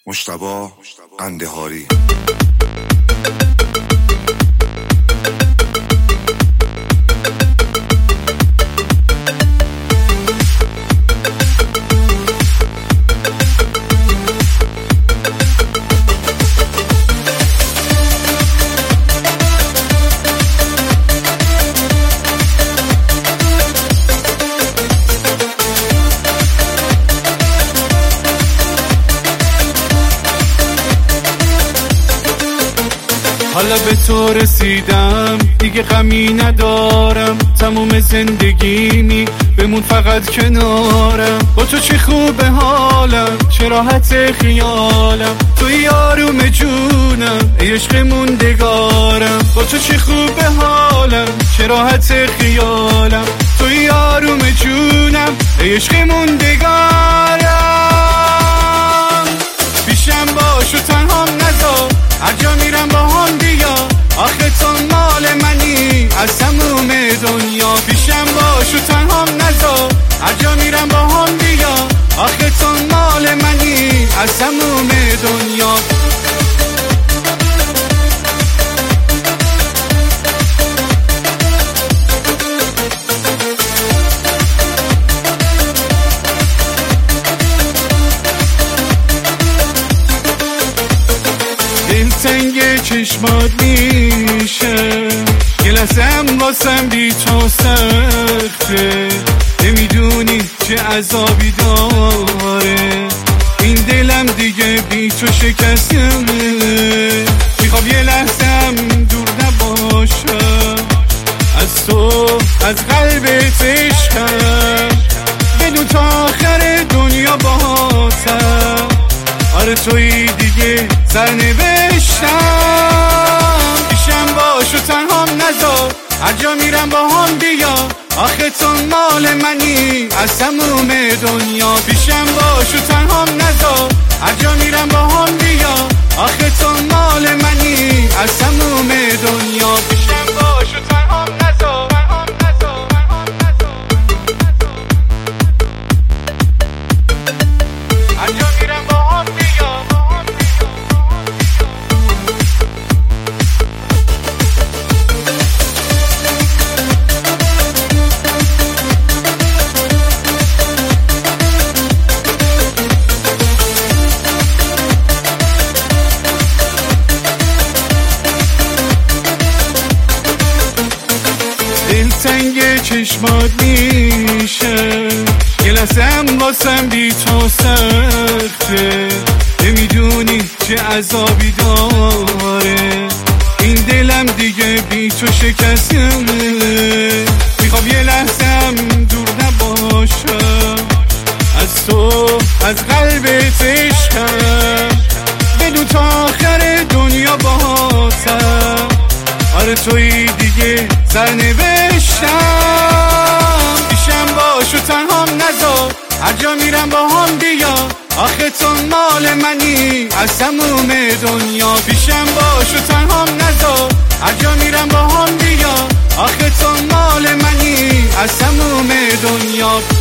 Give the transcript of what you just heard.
مجتبی قندهاری. حالا به تو رسیدم، دیگه غمی ندارم، تموم زندگیمی بمون فقط کنارم. با تو چه خوبه حالم، چه راحت خیالم، توی آروم جونم ای عشق موندگارم. با تو چه خوبه حالم، چه راحت خیالم، توی آروم جونم ای عشق موندگارم. پیشم باش و تنهام نذار، هر جا میرم با هم بیا، آخه تو مال منی از تموم دنیا. پیشم باش و تنهام نذار، هر جا میرم با هم بیا، آخه تو مال منی از تموم دنیا. دلتنگ چشمات میشه، یه لحظه‌ام واسم بی تو سخته، نمیدونی چه عذابی داره این دلم دیگه بی تو شکسته. میخوام یه لحظه‌ام دور نباشم از تو، از قلبت عشقم، بدون تا آخر دنیا باهاتم. آره توی دیگه سرنوشتم. پیشم باش و تنهام نذار، هر جا میرم با هم بیا، آخه تو مال منی از تموم دنیا. پیشم باش و تنهام نذار، هر جا میرم با هم بیا، آخه تو مال منی از تموم دنیا. پیشم باش و تنهام نذار، هر جا میرم با هم بیا. دلتنگ چشمات میشه، یه لحظه‌ام واسم بی تو سخته، نمیدونی چه عذابی داره این دلم دیگه بی تو شکسته. میخوام یه لحظه‌ام دور نباشم از تو، از قلبت عشقم، بدون تا آخر دنیا باهاتم. آره توی دیگه سرنوشتم. پیشم باش و تنهام نذار، هر جا میرم با هم بیا، آخه تو مال منی از تموم دنیا. پیشم باش و تنهام نذار، هر جا میرم با هم بیا، آخه تو مال منی از تموم دنیا.